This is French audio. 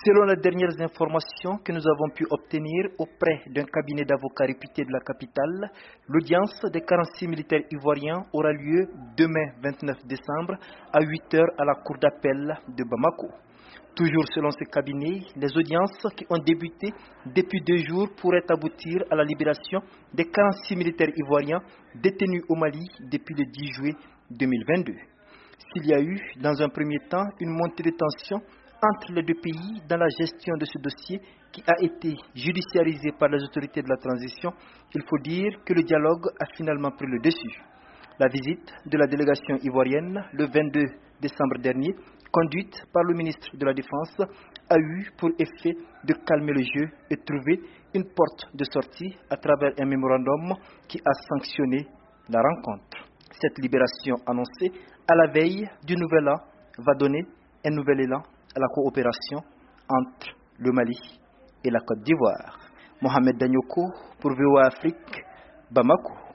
Selon les dernières informations que nous avons pu obtenir auprès d'un cabinet d'avocats réputé de la capitale, l'audience des 46 militaires ivoiriens aura lieu demain 29 décembre à 8 heures à la cour d'appel de Bamako. Toujours selon ce cabinet, les audiences qui ont débuté depuis 2 jours pourraient aboutir à la libération des 46 militaires ivoiriens détenus au Mali depuis le 10 juillet 2022. S'il y a eu, dans un premier temps, une montée de tension entre les deux pays dans la gestion de ce dossier qui a été judiciarisé par les autorités de la transition, il faut dire que le dialogue a finalement pris le dessus. La visite de la délégation ivoirienne le 22 décembre dernier, conduite par le ministre de la Défense, a eu pour effet de calmer le jeu et trouver une porte de sortie à travers un mémorandum qui a sanctionné la rencontre. Cette libération annoncée à la veille du nouvel an va donner un nouvel élan à la coopération entre le Mali et la Côte d'Ivoire. Mohamed Danyoko pour VOA Afrique, Bamako.